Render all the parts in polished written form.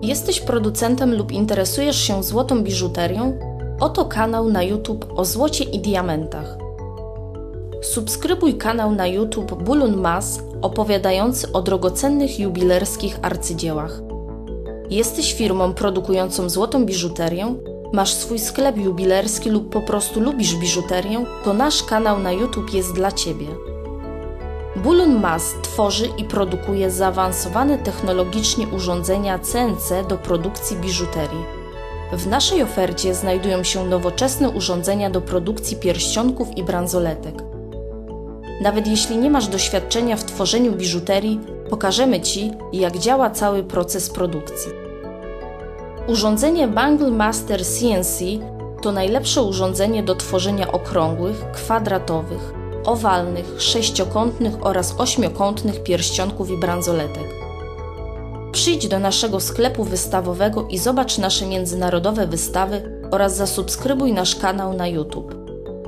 Jesteś producentem lub interesujesz się złotą biżuterią? Oto kanał na YouTube o złocie i diamentach. Subskrybuj kanał na YouTube Bulun Mas opowiadający o drogocennych jubilerskich arcydziełach. Jesteś firmą produkującą złotą biżuterię? Masz swój sklep jubilerski lub po prostu lubisz biżuterię? To nasz kanał na YouTube jest dla Ciebie. Bulun Mas tworzy i produkuje zaawansowane technologicznie urządzenia CNC do produkcji biżuterii. W naszej ofercie znajdują się nowoczesne urządzenia do produkcji pierścionków i bransoletek. Nawet jeśli nie masz doświadczenia w tworzeniu biżuterii, pokażemy Ci, jak działa cały proces produkcji. Urządzenie Bangle Master CNC to najlepsze urządzenie do tworzenia okrągłych, kwadratowych, owalnych, sześciokątnych oraz ośmiokątnych pierścionków i bransoletek. Przyjdź do naszego sklepu wystawowego i zobacz nasze międzynarodowe wystawy oraz zasubskrybuj nasz kanał na YouTube.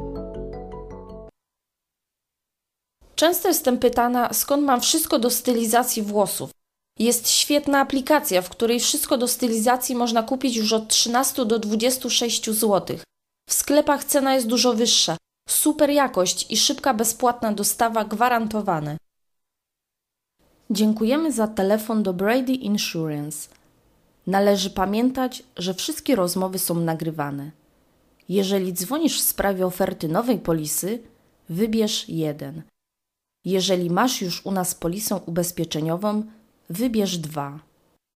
Często jestem pytana, skąd mam wszystko do stylizacji włosów. Jest świetna aplikacja, w której wszystko do stylizacji można kupić już od 13 do 26 zł. W sklepach cena jest dużo wyższa. Super jakość i szybka, bezpłatna dostawa gwarantowane. Dziękujemy za telefon do Brady Insurance. Należy pamiętać, że wszystkie rozmowy są nagrywane. Jeżeli dzwonisz w sprawie oferty nowej polisy, wybierz 1. Jeżeli masz już u nas polisę ubezpieczeniową, wybierz 2.